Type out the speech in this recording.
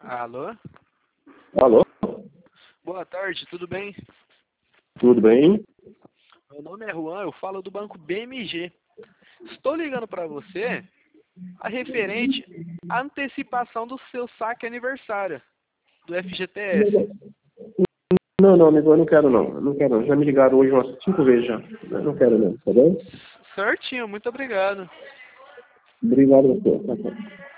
Alô? Alô? Boa tarde, tudo bem? Tudo bem? Meu nome é Juan, eu falo do banco BMG. Estou ligando para você a referente à antecipação do seu saque aniversário do FGTS. Não, amigo, eu não quero não. Eu não quero não. Já me ligaram hoje umas 5 vezes já. Eu não quero não, tá bom? Certinho, muito obrigado. Obrigado a você. Tá bom.